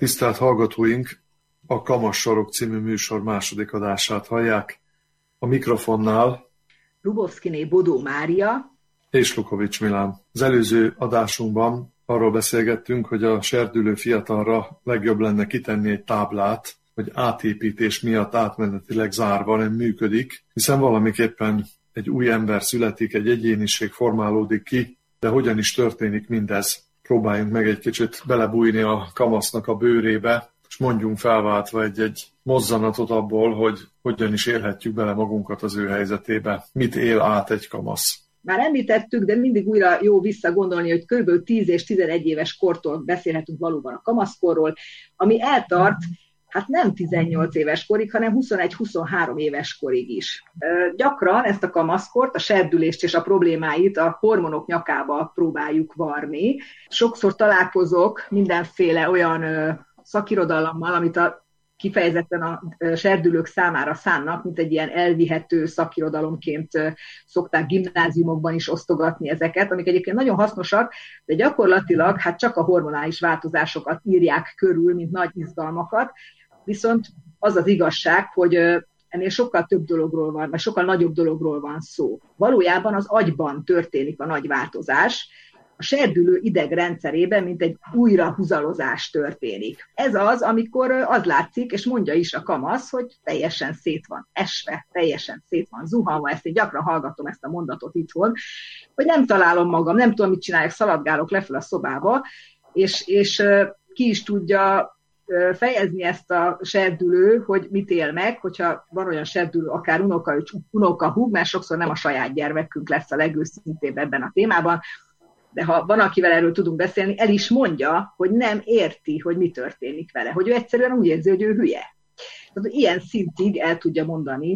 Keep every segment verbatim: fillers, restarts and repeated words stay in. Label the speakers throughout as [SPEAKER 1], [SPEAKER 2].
[SPEAKER 1] Tisztelt hallgatóink, a Kamasz Sarok című műsor második adását hallják. A mikrofonnál
[SPEAKER 2] Lubovszkiné Bodó Mária
[SPEAKER 1] és Lukovics Milán. Az előző adásunkban arról beszélgettünk, hogy a serdülő fiatalra legjobb lenne kitenni egy táblát, hogy átépítés miatt átmenetileg zárva nem működik, hiszen valamiképpen egy új ember születik, egy egyéniség formálódik ki, de hogyan is történik mindez? Próbáljunk meg egy kicsit belebújni a kamasznak a bőrébe, és mondjunk felváltva egy-egy mozzanatot abból, hogy hogyan is élhetjük bele magunkat az ő helyzetébe. Mit él át egy kamasz?
[SPEAKER 2] Már említettük, de mindig újra jó visszagondolni, hogy kb. tíz és tizenegy éves kortól beszélhetünk valóban a kamaszkorról, ami eltart, hát nem tizennyolc éves korig, hanem huszonegy-huszonhárom éves korig is. Gyakran ezt a kamaszkort, a serdülést és a problémáit a hormonok nyakába próbáljuk varni. Sokszor találkozok mindenféle olyan szakirodalommal, amit a kifejezetten a serdülők számára szánnak, mint egy ilyen elvihető szakirodalomként szokták gimnáziumokban is osztogatni ezeket, amik egyébként nagyon hasznosak, de gyakorlatilag hát csak a hormonális változásokat írják körül, mint nagy izgalmakat, viszont az az igazság, hogy ennél sokkal több dologról van, vagy sokkal nagyobb dologról van szó. Valójában az agyban történik a nagy változás, a serdülő idegrendszerében, mint egy újrahúzalozás történik. Ez az, amikor az látszik, és mondja is a kamasz, hogy teljesen szét van esve, teljesen szét van zuhanva, ezt én gyakran hallgatom ezt a mondatot itthon, hogy nem találom magam, nem tudom, mit csináljak, szaladgálok lefel a szobába, és, és ki is tudja fejezni ezt a serdülő, hogy mit él meg, hogyha van olyan serdülő, akár unoka, unokahúg, mert sokszor nem a saját gyermekünk lesz a legőszintébb ebben a témában, de ha van, akivel erről tudunk beszélni, el is mondja, hogy nem érti, hogy mi történik vele, hogy ő egyszerűen úgy érzi, hogy ő hülye. Tehát ilyen szintig el tudja mondani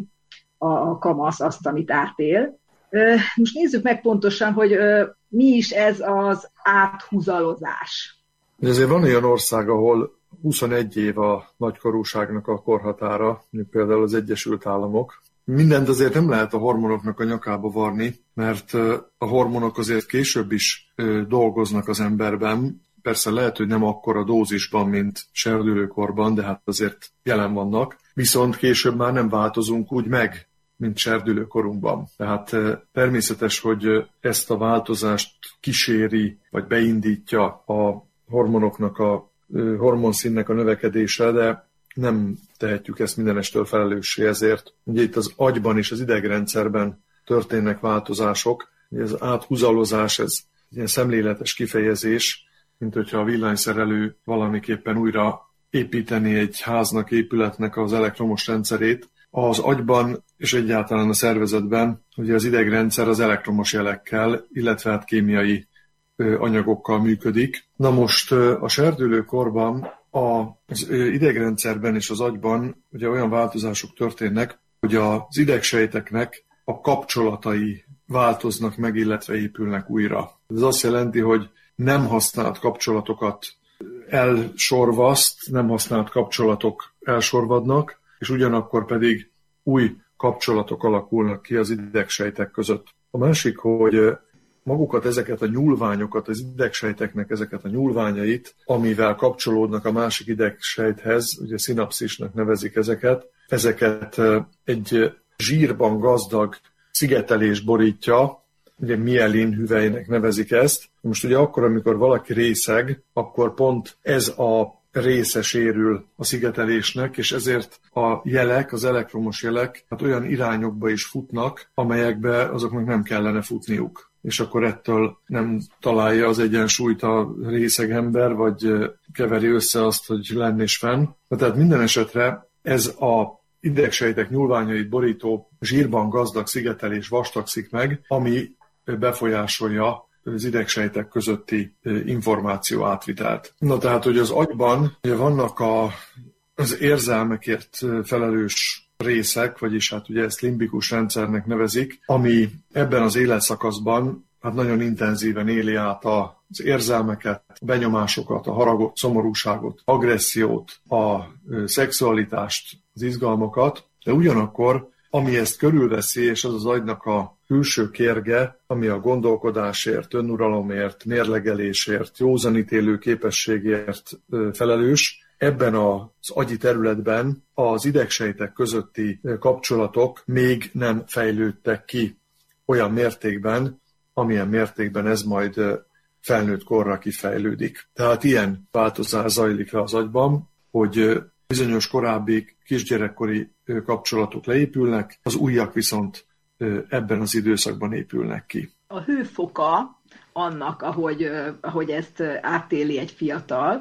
[SPEAKER 2] a kamasz azt, amit átél. Most nézzük meg pontosan, hogy mi is ez az áthúzalozás.
[SPEAKER 1] Ezért van olyan ország, ahol huszonegy év a nagykorúságnak a korhatára, mint például az Egyesült Államok. Mindent azért nem lehet a hormonoknak a nyakába varni, mert a hormonok azért később is dolgoznak az emberben. Persze lehet, hogy nem akkora dózisban, mint serdülőkorban, de hát azért jelen vannak. Viszont később már nem változunk úgy meg, mint serdülőkorunkban. Tehát természetes, hogy ezt a változást kíséri, vagy beindítja a hormonoknak a hormonszínnek a növekedése, de nem tehetjük ezt mindenestől felelőssé ezért. Ugye itt az agyban és az idegrendszerben történnek változások. Ez áthúzalozás, ez ilyen szemléletes kifejezés, mint hogyha a villanyszerelő valamiképpen újra építeni egy háznak, épületnek az elektromos rendszerét. Az agyban és egyáltalán a szervezetben ugye az idegrendszer az elektromos jelekkel, illetve hát kémiai anyagokkal működik. Na most a serdülőkorban az idegrendszerben és az agyban ugye olyan változások történnek, hogy az idegsejteknek a kapcsolatai változnak meg, illetve épülnek újra. Ez azt jelenti, hogy nem használt kapcsolatokat elsorvaszt, nem használt kapcsolatok elsorvadnak, és ugyanakkor pedig új kapcsolatok alakulnak ki az idegsejtek között. A másik, hogy magukat, ezeket a nyúlványokat, az idegsejteknek ezeket a nyúlványait, amivel kapcsolódnak a másik idegsejthez, ugye szinapszisnak nevezik ezeket, ezeket egy zsírban gazdag szigetelés borítja, ugye mielin hüvelynek nevezik ezt. Most ugye akkor, amikor valaki részeg, akkor pont ez a része sérül a szigetelésnek, és ezért a jelek, az elektromos jelek hát olyan irányokba is futnak, amelyekbe azoknak nem kellene futniuk. És akkor ettől nem találja az egyensúlyt a részeg ember, vagy keveri össze azt, hogy lenn és fenn. Tehát minden esetre ez a idegsejtek nyúlványait borító zsírban gazdag szigetelés vastagszik meg, ami befolyásolja az idegsejtek közötti információ átvitelt. Na tehát, hogy az agyban ugye vannak a, az érzelmekért felelős részek, vagyis hát ugye ezt limbikus rendszernek nevezik, ami ebben az életszakaszban hát nagyon intenzíven éli át az érzelmeket, a benyomásokat, a haragot, szomorúságot, agressziót, a szexualitást, az izgalmakat, de ugyanakkor, ami ezt körülveszi, és az az agynak a külső kérge, ami a gondolkodásért, önuralomért, mérlegelésért, józanítélő képességért felelős, ebben az agyi területben az idegsejtek közötti kapcsolatok még nem fejlődtek ki olyan mértékben, amilyen mértékben ez majd felnőtt korra kifejlődik. Tehát ilyen változás zajlik le az agyban, hogy bizonyos korábbi kisgyerekkori kapcsolatok leépülnek, az újak viszont ebben az időszakban épülnek ki.
[SPEAKER 2] A hőfoka annak, ahogy, ahogy ezt átéli egy fiatal,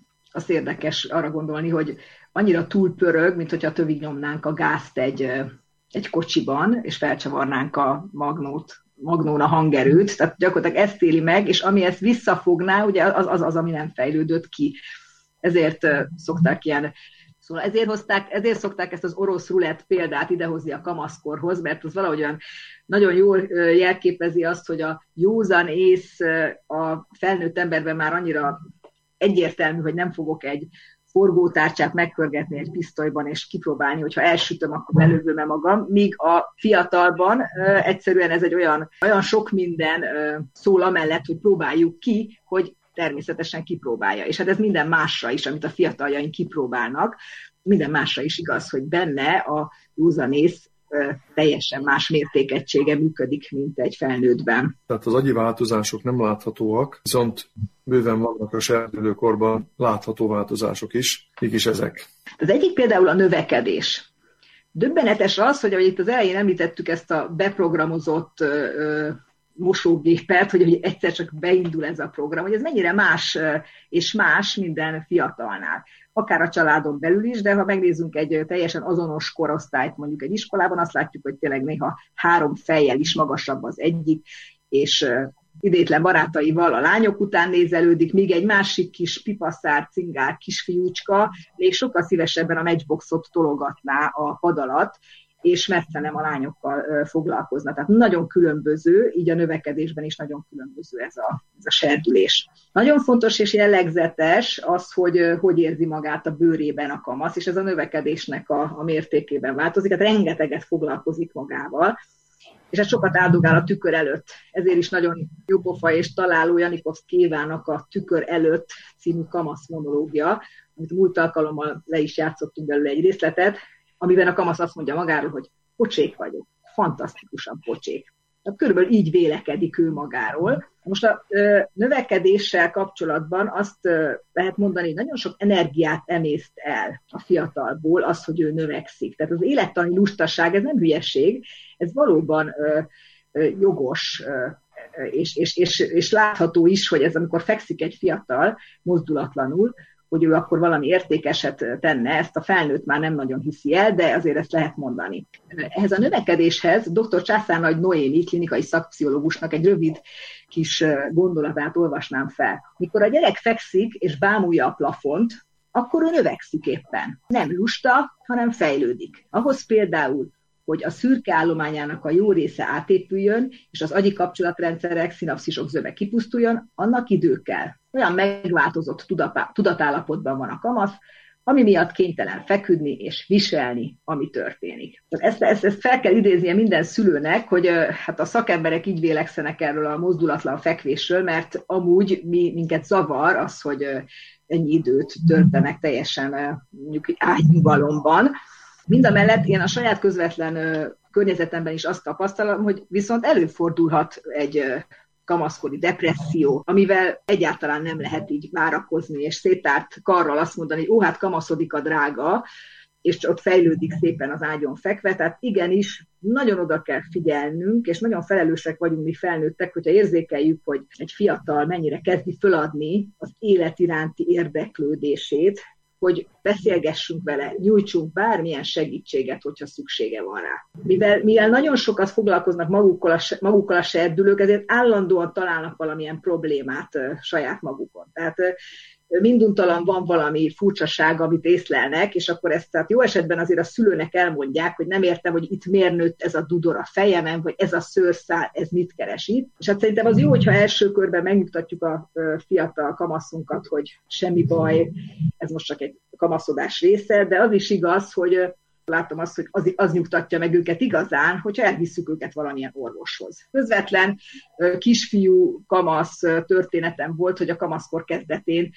[SPEAKER 2] az érdekes arra gondolni, hogy annyira túlpörög, mint hogyha tövig nyomnánk a gázt egy, egy kocsiban, és felcsavarnánk a magnót, magnón a hangerőt, tehát gyakorlatilag ezt éli meg, és ami ezt visszafogná, ugye az az, az ami nem fejlődött ki. Ezért szokták ilyen, szóval ezért, hozták, ezért szokták ezt az orosz rulett példát idehozni a kamaszkorhoz, mert az valahogy olyan nagyon jól jelképezi azt, hogy a józan ész a felnőtt emberben már annyira egyértelmű, hogy nem fogok egy forgótárcsát megpörgetni egy pisztolyban, és kipróbálni, hogyha elsütöm, akkor belövöm-e magam, míg a fiatalban egyszerűen ez egy olyan, olyan sok minden szól amellett, hogy próbáljuk ki, hogy természetesen kipróbálja. És hát ez minden másra is, amit a fiataljaink kipróbálnak, minden másra is igaz, hogy benne a józanész teljesen más mértékegysége működik, mint egy felnőttben.
[SPEAKER 1] Tehát az agyi változások nem láthatóak, viszont bőven vannak a serdülőkorban látható változások is. Mik is ezek?
[SPEAKER 2] Az egyik például a növekedés. Döbbenetes az, hogy ahogy itt az elején említettük ezt a beprogramozott ö, mosógépet, hogy, hogy egyszer csak beindul ez a program, hogy ez mennyire más és más minden fiatalnál. Akár a családon belül is, de ha megnézzünk egy teljesen azonos korosztályt mondjuk egy iskolában, azt látjuk, hogy tényleg néha három fejjel is magasabb az egyik, és idétlen barátaival a lányok után nézelődik, míg egy másik kis pipaszár, cingár kisfiúcska még sokkal szívesebben a matchboxot tologatná a pad alatt, és messze nem a lányokkal foglalkozna. Tehát nagyon különböző, így a növekedésben is nagyon különböző ez a, ez a serdülés. Nagyon fontos és jellegzetes az, hogy hogy érzi magát a bőrében a kamasz, és ez a növekedésnek a, a mértékében változik. Hát rengeteget foglalkozik magával, és ez sokat áldogál a tükör előtt. Ezért is nagyon jópofa és találó Janikovszkévának a Tükör előtt című kamasz monológia, amit múlt alkalommal le is játszottunk belőle egy részletet, amiben a kamasz azt mondja magáról, hogy pocsék vagyok, fantasztikusan pocsék. Tehát körülbelül így vélekedik ő magáról. Most a ö, növekedéssel kapcsolatban azt ö, lehet mondani, hogy nagyon sok energiát emészt el a fiatalból az, hogy ő növekszik. Tehát az élettani lustaság, ez nem hülyeség, ez valóban ö, ö, jogos, ö, és, és, és, és látható is, hogy ez amikor fekszik egy fiatal mozdulatlanul, hogy ő akkor valami értékeset tenne, ezt a felnőtt már nem nagyon hiszi el, de azért ezt lehet mondani. Ehhez a növekedéshez dr. Császárnagy Noémi klinikai szakpszichológusnak egy rövid kis gondolatát olvasnám fel. Mikor a gyerek fekszik és bámulja a plafont, akkor ő növekszik éppen. Nem lusta, hanem fejlődik. Ahhoz például, hogy a szürke állományának a jó része átépüljön, és az agyi kapcsolatrendszerek, szinapszisok zöme kipusztuljon, annak idő kell. Olyan megváltozott tudatállapotban van a kamasz, ami miatt kénytelen feküdni és viselni, ami történik. Ezt, ezt, ezt fel kell idéznie minden szülőnek, hogy hát a szakemberek így vélekszenek erről a mozdulatlan fekvésről, mert amúgy mi, minket zavar az, hogy ennyi időt töltenek teljesen mondjuk ágynyugalomban. Mindamellett én a saját közvetlen környezetemben is azt tapasztalom, hogy viszont előfordulhat egy kamaszkori depresszió, amivel egyáltalán nem lehet így várakozni, és széttárt karral azt mondani, hogy ó, hát kamaszodik a drága, és ott fejlődik szépen az ágyon fekve. Tehát igenis, nagyon oda kell figyelnünk, és nagyon felelősek vagyunk mi felnőttek, hogyha érzékeljük, hogy egy fiatal mennyire kezdi föladni az élet iránti érdeklődését, hogy beszélgessünk vele, nyújtsunk bármilyen segítséget, hogyha szüksége van rá. Mivel, mivel nagyon sokat foglalkoznak magukkal a, magukkal a serdülők, ezért állandóan találnak valamilyen problémát uh, saját magukon. Tehát uh, minduntalan van valami furcsaság, amit észlelnek, és akkor ezt tehát jó esetben azért a szülőnek elmondják, hogy nem értem, hogy itt miért nőtt ez a dudor a fejemen, vagy ez a szőrszál, ez mit keres itt. És hát szerintem az jó, hogyha első körben megnyugtatjuk a fiatal kamaszunkat, hogy semmi baj, ez most csak egy kamaszodás része, de az is igaz, hogy látom azt, hogy az, az nyugtatja meg őket igazán, hogyha elvisszük őket valamilyen orvoshoz. Közvetlen kisfiú kamasz történetem volt, hogy a kamaszkor kezdetén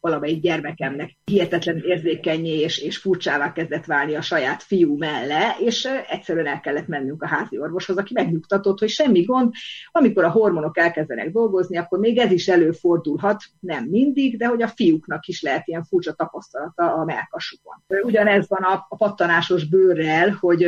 [SPEAKER 2] valamelyik gyermekemnek hihetetlen érzékenyé és, és furcsává kezdett válni a saját fiú melle, és egyszerűen el kellett mennünk a házi orvoshoz, aki megnyugtatott, hogy semmi gond, amikor a hormonok elkezdenek dolgozni, akkor még ez is előfordulhat, nem mindig, de hogy a fiúknak is lehet ilyen furcsa tapasztalata a mellkasukon. Ugyanez van a, a pattanásos bőrrel, hogy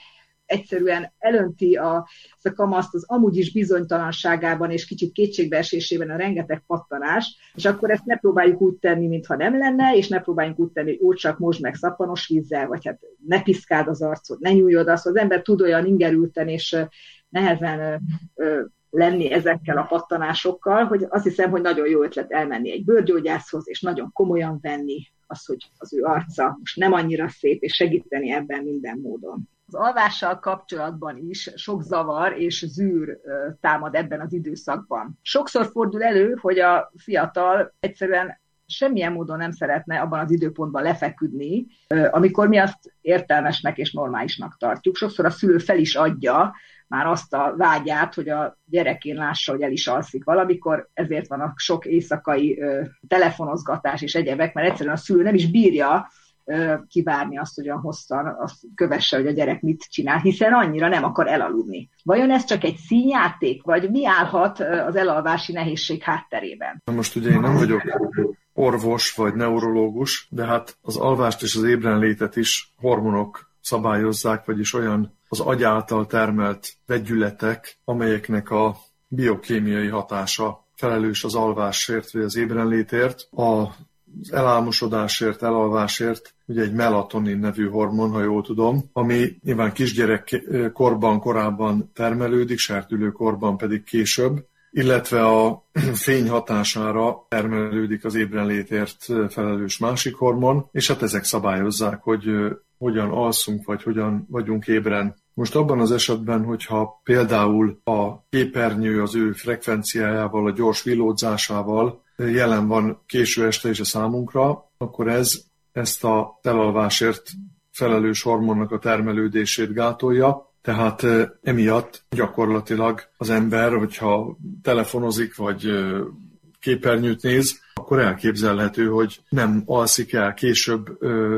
[SPEAKER 2] egyszerűen elönti a, a kamaszt az amúgy is bizonytalanságában és kicsit kétségbeesésében a rengeteg pattanás, és akkor ezt ne próbáljuk úgy tenni, mintha nem lenne, és ne próbáljunk úgy tenni, hogy úgy csak mosd meg szappanos vízzel, vagy hát ne piszkáld az arcod, ne nyújjod azt, az ember tud olyan ingerülten és nehezen ö, ö, lenni ezekkel a pattanásokkal, hogy azt hiszem, hogy nagyon jó ötlet elmenni egy bőrgyógyászhoz, és nagyon komolyan venni az, hogy az ő arca most nem annyira szép, és segíteni ebben minden módon. Az alvással kapcsolatban is sok zavar és zűr támad ebben az időszakban. Sokszor fordul elő, hogy a fiatal egyszerűen semmilyen módon nem szeretne abban az időpontban lefeküdni, amikor mi azt értelmesnek és normálisnak tartjuk. Sokszor a szülő fel is adja már azt a vágyát, hogy a gyerekén lássa, hogy el is alszik valamikor, ezért van a sok éjszakai telefonozgatás és egyebek, mert egyszerűen a szülő nem is bírja kivárni azt, hogy olyan hosszan azt kövesse, hogy a gyerek mit csinál, hiszen annyira nem akar elaludni. Vajon ez csak egy színjáték, vagy mi állhat az elalvási nehézség hátterében?
[SPEAKER 1] Na most ugye én nem vagyok orvos vagy neurológus, de hát az alvást és az ébrenlétet is hormonok szabályozzák, vagyis olyan az agy által termelt vegyületek, amelyeknek a biokémiai hatása felelős az alvásért vagy az ébrenlétért. A az elálmosodásért, elalvásért, ugye egy melatonin nevű hormon, ha jól tudom, ami nyilván kisgyerek korban korábban termelődik, serdülő korban pedig később, illetve a fény hatására termelődik az ébrenlétért felelős másik hormon, és hát ezek szabályozzák, hogy hogyan alszunk, vagy hogyan vagyunk ébren. Most abban az esetben, hogyha például a képernyő az ő frekvenciájával, a gyors villódzásával jelen van késő este is a számunkra, akkor ez ezt a elalvásért felelős hormonnak a termelődését gátolja, tehát emiatt gyakorlatilag az ember, hogyha telefonozik, vagy képernyőt néz, akkor elképzelhető, hogy nem alszik el, később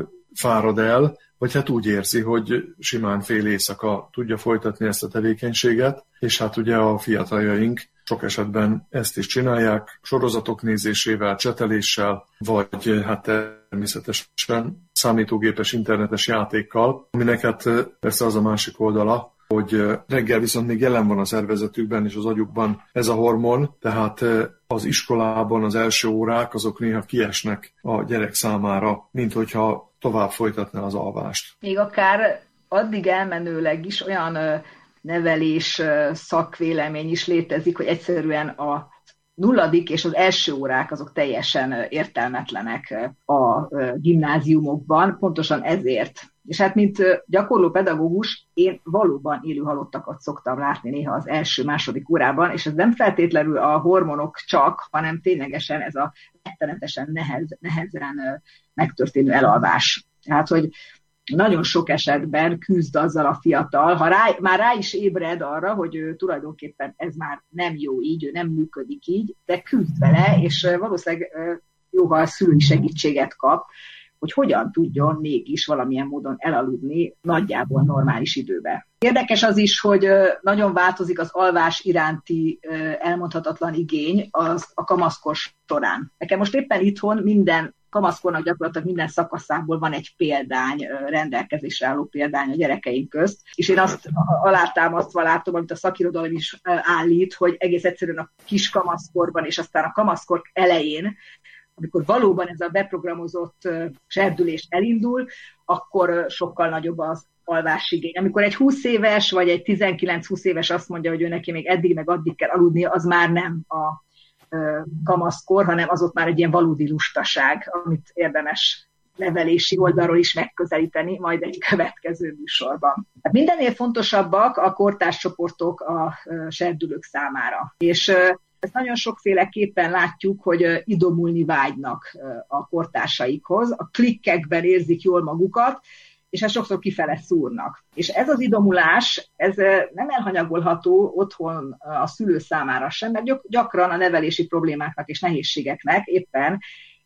[SPEAKER 1] fárad el, vagy hát úgy érzi, hogy simán fél éjszaka tudja folytatni ezt a tevékenységet, és hát ugye a fiataljaink sok esetben ezt is csinálják, sorozatok nézésével, cseteléssel, vagy hát természetesen számítógépes internetes játékkal, aminek hát persze az a másik oldala, hogy reggel viszont még jelen van a szervezetükben és az agyukban ez a hormon, tehát az iskolában az első órák azok néha kiesnek a gyerek számára, mint hogyha tovább folytatná az alvást.
[SPEAKER 2] Még akár addig elmenőleg is olyan nevelés szakvélemény is létezik, hogy egyszerűen a nulladik és az első órák azok teljesen értelmetlenek a gimnáziumokban, pontosan ezért. És hát, mint gyakorló pedagógus, én valóban élő halottakat szoktam látni néha az első-második órában, és ez nem feltétlenül a hormonok csak, hanem ténylegesen ez a rettenetesen nehez, nehezen megtörténő elalvás. Tehát, hogy nagyon sok esetben küzd azzal a fiatal, ha rá, már rá is ébred arra, hogy ő tulajdonképpen ez már nem jó így, ő nem működik így, de küzd vele, és valószínűleg jóval szülői segítséget kap, hogy hogyan tudjon mégis valamilyen módon elaludni nagyjából normális időben. Érdekes az is, hogy nagyon változik az alvás iránti elmondhatatlan igény az a kamaszkor során. Nekem most éppen itthon minden kamaszkornak gyakorlatilag minden szakaszából van egy példány, rendelkezésre álló példány a gyerekeink közt, és én azt alátámasztva látom, amit a szakirodalom is állít, hogy egész egyszerűen a kis kamaszkorban és aztán a kamaszkor elején, amikor valóban ez a beprogramozott serdülés elindul, akkor sokkal nagyobb az alvásigény. Amikor egy húsz éves vagy egy tizenkilenc-húsz éves azt mondja, hogy ő neki még eddig meg addig kell aludnia, az már nem a kamaszkor, hanem az ott már egy ilyen valódi lustaság, amit érdemes nevelési oldalról is megközelíteni, majd egy következő műsorban. Hát mindennél fontosabbak a kortárscsoportok a serdülők számára. És ezt nagyon sokféleképpen látjuk, hogy idomulni vágynak a kortársaikhoz, a klikkekben érzik jól magukat, és ezt sokszor kifele szúrnak. És ez az idomulás, ez nem elhanyagolható otthon a szülő számára sem, mert gyakran a nevelési problémáknak és nehézségeknek éppen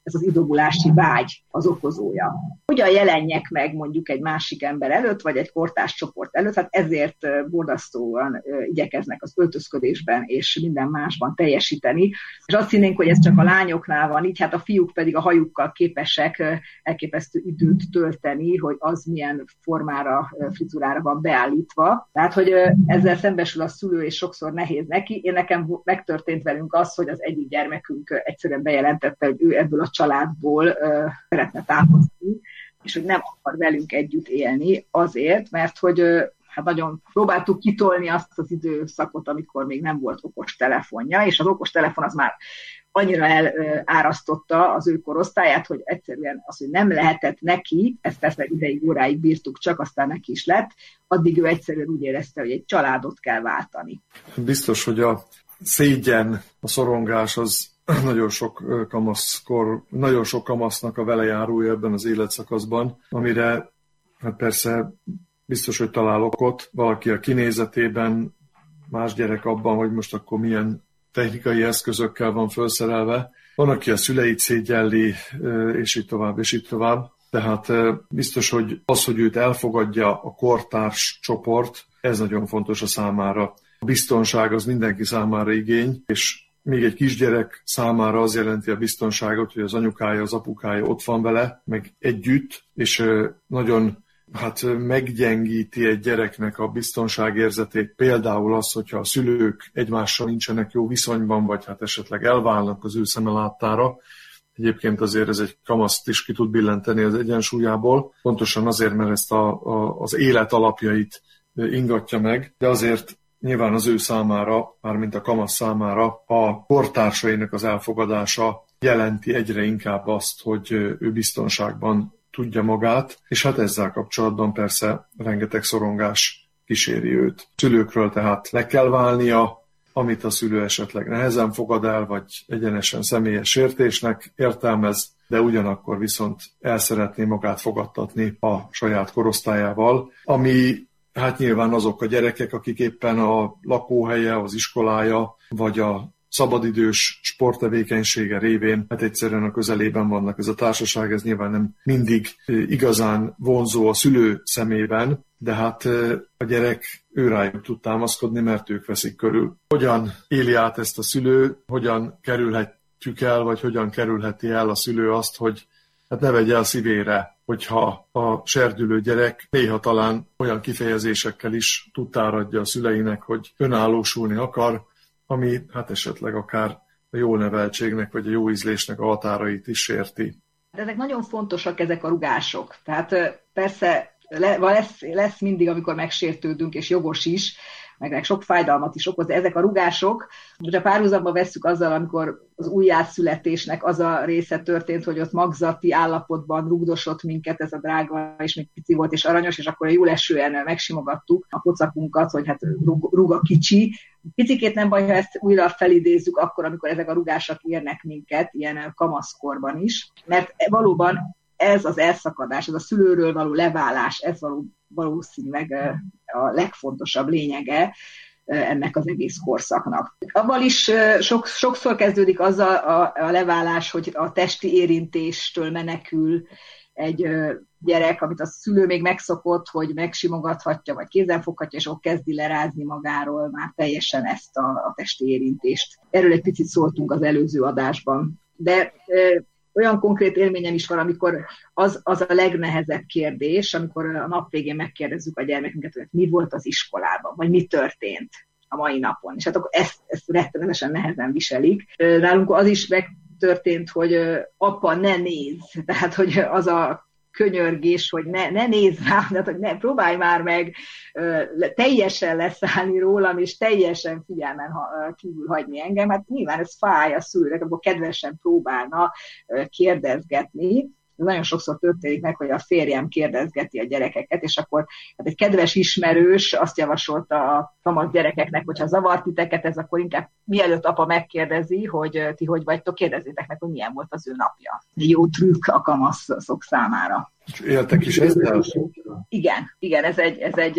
[SPEAKER 2] ez az idogulási vágy az okozója. Hogyan jelenjek meg mondjuk egy másik ember előtt, vagy egy kortárs csoport előtt, hát ezért borzasztóan igyekeznek az öltözködésben és minden másban teljesíteni. És azt hinnénk, hogy ez csak a lányoknál van így, hát a fiúk pedig a hajukkal képesek elképesztő időt tölteni, hogy az milyen formára, frizurára van beállítva. Tehát, hogy ezzel szembesül a szülő, és sokszor nehéz neki. Én nekem megtörtént velünk az, hogy az egyik gyermekünk egyszerűen bejelentette, hogy ő ebből a családból uh, szeretne távozni, és hogy nem akar velünk együtt élni azért, mert hogy uh, hát nagyon próbáltuk kitolni azt az időszakot, amikor még nem volt okos telefonja, és az okos telefon az már annyira elárasztotta az ő korosztályát, hogy egyszerűen az, hogy nem lehetett neki, ezt persze ideig, óráig bírtuk, csak aztán neki is lett, addig ő egyszerűen úgy érezte, hogy egy családot kell váltani.
[SPEAKER 1] Biztos, hogy a szégyen, a szorongás az nagyon sok kamaszkor, nagyon sok kamasznak a velejárója ebben az életszakaszban, amire hát persze biztos, hogy találok ott valaki a kinézetében, más gyerek abban, hogy most akkor milyen technikai eszközökkel van felszerelve. Van, aki a szüleit szégyelli, és így tovább, és így tovább. Tehát biztos, hogy az, hogy őt elfogadja a kortárs csoport, ez nagyon fontos a számára. A biztonság az mindenki számára igény, és még egy kisgyerek számára az jelenti a biztonságot, hogy az anyukája, az apukája ott van vele, meg együtt, és nagyon hát meggyengíti egy gyereknek a biztonságérzetét. Például az, hogyha a szülők egymással nincsenek jó viszonyban, vagy hát esetleg elválnak az ő szeme láttára. Egyébként azért ez egy kamaszt is ki tud billenteni az egyensúlyából, pontosan azért, mert ezt a, a, az élet alapjait ingatja meg, de azért nyilván az ő számára, mármint a kamasz számára a kortársainak az elfogadása jelenti egyre inkább azt, hogy ő biztonságban tudja magát, és hát ezzel kapcsolatban persze rengeteg szorongás kíséri őt. Szülőkről tehát le kell válnia, amit a szülő esetleg nehezen fogad el, vagy egyenesen személyes sértésnek értelmez, de ugyanakkor viszont el szeretné magát fogadtatni a saját korosztályával, ami hát nyilván azok a gyerekek, akik éppen a lakóhelye, az iskolája, vagy a szabadidős sporttevékenysége révén, hát egyszerűen a közelében vannak. Ez a társaság, ez nyilván nem mindig igazán vonzó a szülő szemében, de hát a gyerek őrájuk tud támaszkodni, mert ők veszik körül. Hogyan éli át ezt a szülő, hogyan kerülhetjük el, vagy hogyan kerülheti el a szülő azt, hogy hát ne vegye el szívére, hogyha a serdülő gyerek néha talán olyan kifejezésekkel is tudtáradja a szüleinek, hogy önállósulni akar, ami hát esetleg akár a jó neveltségnek, vagy a jó ízlésnek a határait is sérti.
[SPEAKER 2] De ezek nagyon fontosak, ezek a rugások. Tehát persze lesz, lesz mindig, amikor megsértődünk, és jogos is, meg sok fájdalmat is okoz, de ezek a rugások, hogyha párhuzamba vesszük azzal, amikor az újjászületésnek az a része történt, hogy ott magzati állapotban rugdosott minket ez a drága, és még pici volt és aranyos, és akkor jól esően megsimogattuk a pocakunkat, hogy hát rug, rug a kicsi. Picikét nem baj, ha ezt újra felidézzük akkor, amikor ezek a rugások érnek minket, ilyen kamaszkorban is, mert valóban ez az elszakadás, ez a szülőről való leválás, ez való, valószínűleg a legfontosabb lényege ennek az egész korszaknak. Abban is sok, sokszor kezdődik azzal a, a leválás, hogy a testi érintéstől menekül egy gyerek, amit a szülő még megszokott, hogy megsimogathatja, vagy kézen foghatja, és ott kezdi lerázni magáról már teljesen ezt a, a testi érintést. Erről egy picit szóltunk az előző adásban. De olyan konkrét élményem is van, amikor az, az a legnehezebb kérdés, amikor a nap végén megkérdezzük a gyermekünket, hogy mi volt az iskolában, vagy mi történt a mai napon. És hát akkor ezt, ezt rettenetesen nehezen viselik. Nálunk az is megtörtént, hogy apa, ne nézz. Tehát, hogy az a könyörgés, hogy ne, ne nézz rám, tehát, hogy ne, próbálj már meg uh, teljesen leszállni rólam, és teljesen figyelmen ha, kívül hagyni engem. Hát nyilván ez fáj a szülőnek, akkor kedvesen próbálna uh, kérdezgetni. Nagyon sokszor történik meg, hogy a férjem kérdezgeti a gyerekeket, és akkor hát egy kedves ismerős azt javasolta a kamasz gyerekeknek, hogyha zavart titeket ez, akkor inkább mielőtt apa megkérdezi, hogy ti hogy vagytok, kérdezzétek meg, hogy milyen volt az ő napja. Jó trükk a kamaszok számára.
[SPEAKER 1] Éltek is ezzel?
[SPEAKER 2] Igen, igen, ez egy, ez egy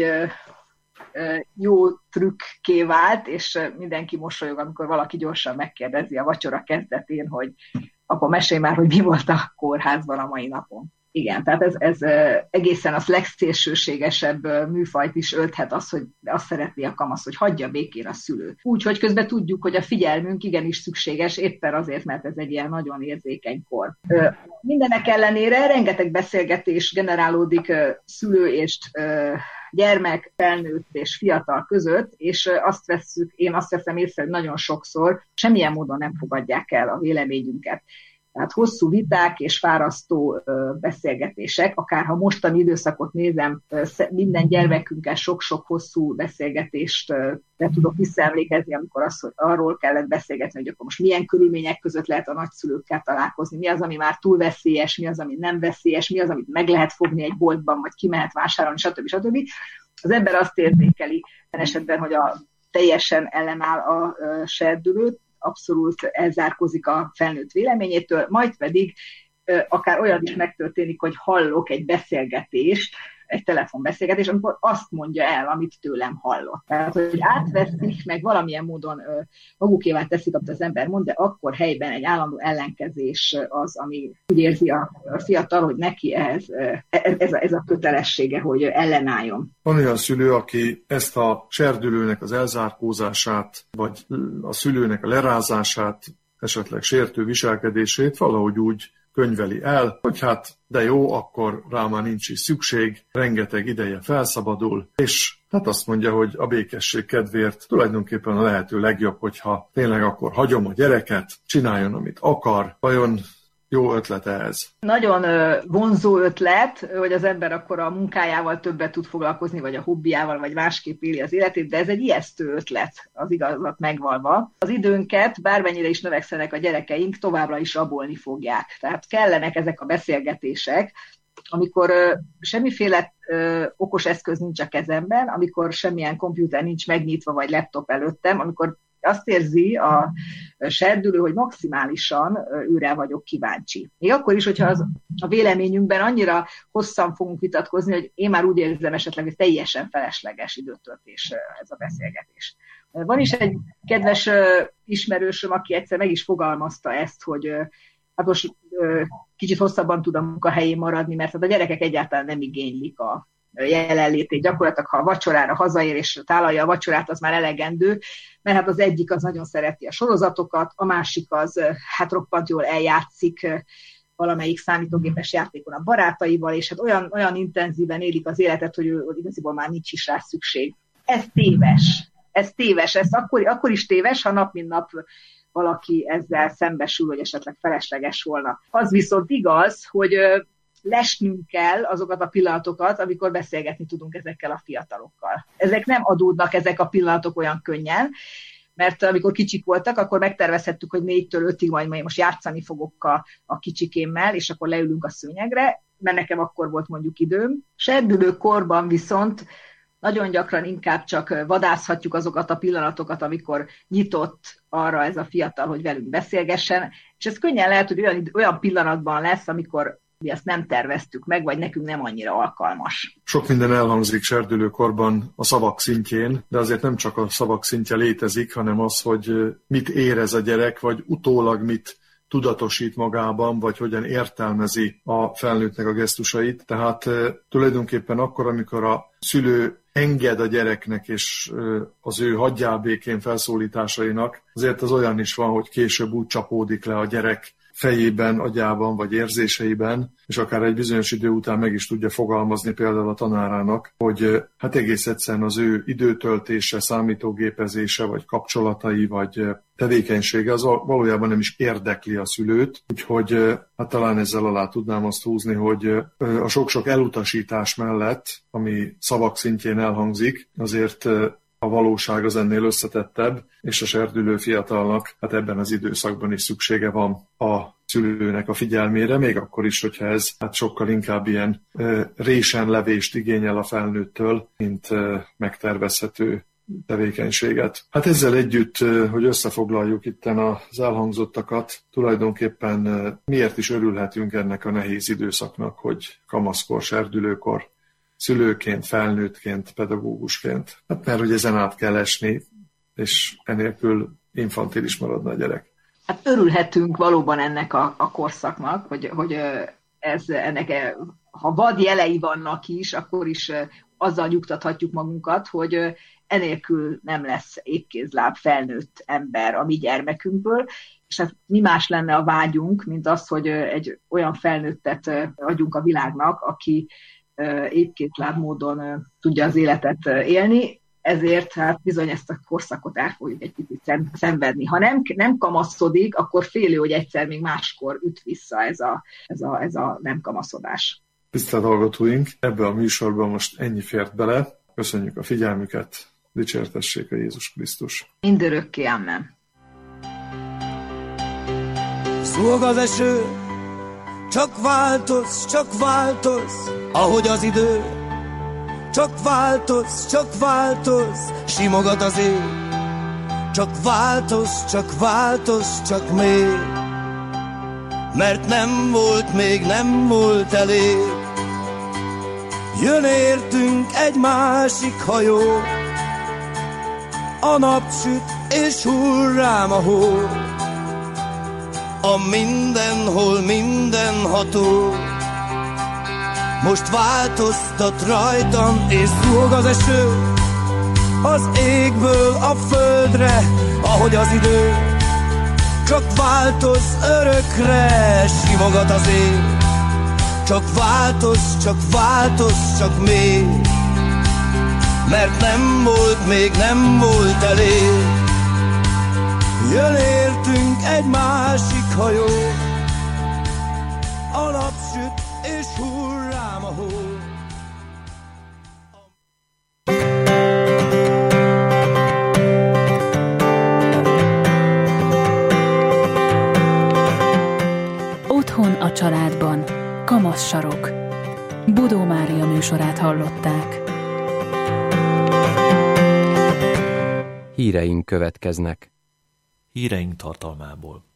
[SPEAKER 2] jó trükké vált, és mindenki mosolyog, amikor valaki gyorsan megkérdezi a vacsora kezdetén, hogy apa, mesélj már, hogy mi volt a kórházban a mai napon. Igen, tehát ez, ez egészen az legszélsőségesebb műfajt is ölthet az, hogy azt szeretné a kamasz, hogy hagyja békén a szülő. Úgyhogy közben tudjuk, hogy a figyelmünk igenis szükséges, éppen azért, mert ez egy ilyen nagyon érzékeny kor. Mindenek ellenére rengeteg beszélgetés generálódik szülő és gyermek, felnőtt és fiatal között, és azt vesszük, én azt veszem észre, hogy nagyon sokszor semmilyen módon nem fogadják el a véleményünket. Tehát hosszú viták és fárasztó beszélgetések, akár ha mostani időszakot nézem, minden gyermekünkkel sok-sok hosszú beszélgetést le tudok visszaemlékezni, amikor az, hogy arról kellett beszélgetni, hogy akkor most milyen körülmények között lehet a nagyszülőkkel találkozni, mi az, ami már túl veszélyes, mi az, ami nem veszélyes, mi az, amit meg lehet fogni egy boltban, vagy ki mehet vásárolni, stb. stb. Az ember azt érzékeli esetben, hogy a teljesen ellenáll a serdülőt, abszolút elzárkózik a felnőtt véleményétől, majd pedig akár olyan is megtörténik, hogy hallok egy beszélgetést, egy telefonbeszélgetést, amikor azt mondja el, amit tőlem hallott. Tehát, hogy átveszik, meg valamilyen módon magukévá teszik, amit az ember mond, de akkor helyben egy állandó ellenkezés az, ami úgy érzi a fiatal, hogy neki ehhez, ez, a, ez a kötelessége, hogy ellenálljon.
[SPEAKER 1] Van olyan szülő, aki ezt a serdülőnek az elzárkózását, vagy a szülőnek a lerázását, esetleg sértő viselkedését valahogy úgy könyveli el, hogy hát de jó, akkor rá már nincs is szükség, rengeteg ideje felszabadul, és hát azt mondja, hogy a békesség kedvéért tulajdonképpen a lehető legjobb, hogyha tényleg akkor hagyom a gyereket, csináljon, amit akar, vajon jó ötlet ez?
[SPEAKER 2] Nagyon vonzó ötlet, hogy az ember akkor a munkájával többet tud foglalkozni, vagy a hobbiával, vagy másképp éli az életét, de ez egy ijesztő ötlet, az igazat megvalva. Az időnket, bármennyire is növekszenek a gyerekeink, továbbra is rabolni fogják. Tehát kellenek ezek a beszélgetések, amikor ö, semmiféle ö, okos eszköz nincs a kezemben, amikor semmilyen komputer nincs megnyitva, vagy laptop előttem, amikor azt érzi a serdülő, hogy maximálisan őre vagyok kíváncsi. Még akkor is, hogyha az, a véleményünkben annyira hosszan fogunk vitatkozni, hogy én már úgy érzem esetleg, hogy teljesen felesleges időtöltés ez a beszélgetés. Van is egy kedves ismerősöm, aki egyszer meg is fogalmazta ezt, hogy hát most kicsit hosszabban tud a munkahelyén maradni, mert a gyerekek egyáltalán nem igénylik a jelenlétét. Gyakorlatilag, ha a vacsorára hazaér és tálalja a vacsorát, az már elegendő, mert hát az egyik az nagyon szereti a sorozatokat, a másik az hát roppant jól eljátszik valamelyik számítógépes játékon a barátaival, és hát olyan, olyan intenzíven élik az életet, hogy ő igaziból már nincs is rá szükség. Ez téves. Ez téves. Ez akkor, akkor is téves, ha nap mint nap valaki ezzel szembesül, hogy esetleg felesleges volna. Az viszont igaz, hogy lesnünk kell azokat a pillanatokat, amikor beszélgetni tudunk ezekkel a fiatalokkal. Ezek nem adódnak, ezek a pillanatok olyan könnyen, mert amikor kicsik voltak, akkor megtervezhettük, hogy négytől ötig majd most játszani fogok a, a kicsikémmel, és akkor leülünk a szőnyegre, mert nekem akkor volt mondjuk időm. Serdülő korban viszont nagyon gyakran inkább csak vadászhatjuk azokat a pillanatokat, amikor nyitott arra ez a fiatal, hogy velünk beszélgessen, és ez könnyen lehet, hogy olyan, olyan pillanatban lesz, amikor mi ezt nem terveztük meg, vagy nekünk nem annyira alkalmas.
[SPEAKER 1] Sok minden elhangzik serdülőkorban a szavak szintjén, de azért nem csak a szavak szintje létezik, hanem az, hogy mit érez a gyerek, vagy utólag mit tudatosít magában, vagy hogyan értelmezi a felnőttnek a gesztusait. Tehát tulajdonképpen akkor, amikor a szülő enged a gyereknek és az ő hagyjál békén felszólításainak, azért az olyan is van, hogy később úgy csapódik le a gyerek fejében, agyában vagy érzéseiben, és akár egy bizonyos idő után meg is tudja fogalmazni például a tanárának, hogy hát egész egyszerűen az ő időtöltése, számítógépezése, vagy kapcsolatai, vagy tevékenysége az valójában nem is érdekli a szülőt, úgyhogy hát talán ezzel alá tudnám azt húzni, hogy a sok-sok elutasítás mellett, ami szavak szintjén elhangzik, azért a valóság az ennél összetettebb, és a serdülő fiatalnak hát ebben az időszakban is szüksége van a szülőnek a figyelmére, még akkor is, hogyha ez hát sokkal inkább ilyen e, résenlevést igényel a felnőttől, mint e, megtervezhető tevékenységet. Hát ezzel együtt, hogy összefoglaljuk itten az elhangzottakat, tulajdonképpen miért is örülhetünk ennek a nehéz időszaknak, hogy kamaszkor, serdülőkor, szülőként, felnőttként, pedagógusként. Hát mert hogy ezen át kell esni, és enélkül infantilis maradna a gyerek.
[SPEAKER 2] hát örülhetünk valóban ennek a, a korszaknak, hogy, hogy ez, ennek, ha vad jelei vannak is, akkor is azzal nyugtathatjuk magunkat, hogy enélkül nem lesz éppkézláb felnőtt ember a mi gyermekünkből, és hát mi más lenne a vágyunk, mint az, hogy egy olyan felnőttet adjunk a világnak, aki éppkézláb módon tudja az életet élni, ezért hát bizony ezt a korszakot el fogjuk egy picit szenvedni. Ha nem, nem kamaszodik, akkor félő, hogy egyszer még máskor üt vissza ez a, ez a, ez a nem kamaszodás.
[SPEAKER 1] Tisztelt hallgatóink, ebbe a műsorban most ennyi fért bele. Köszönjük a figyelmüket, dicsértessék a Jézus Krisztus.
[SPEAKER 2] Mindörökké, amen.
[SPEAKER 3] Zúg az eső, csak változ, csak változ, ahogy az idő. Csak változ, csak változ, simogat az ég. Csak változ, csak változ, csak még. Mert nem volt még, nem volt elég. Jön értünk egy másik hajó. A nap süt és hull rám a hó. A mindenhol mindenható. Most változtat rajtam, és zúg az eső az égből a földre, ahogy az idő. Csak változ örökre, simogat az ég. Csak változ, csak változ, csak még. Mert nem volt még, nem volt elég. Jön értünk egy másik hajó. A nap süt és hull rám a hó.
[SPEAKER 4] Otthon a családban. Kamasz sarok. Bodó Mária műsorát hallották.
[SPEAKER 5] Híreink következnek.
[SPEAKER 6] Híreink tartalmából.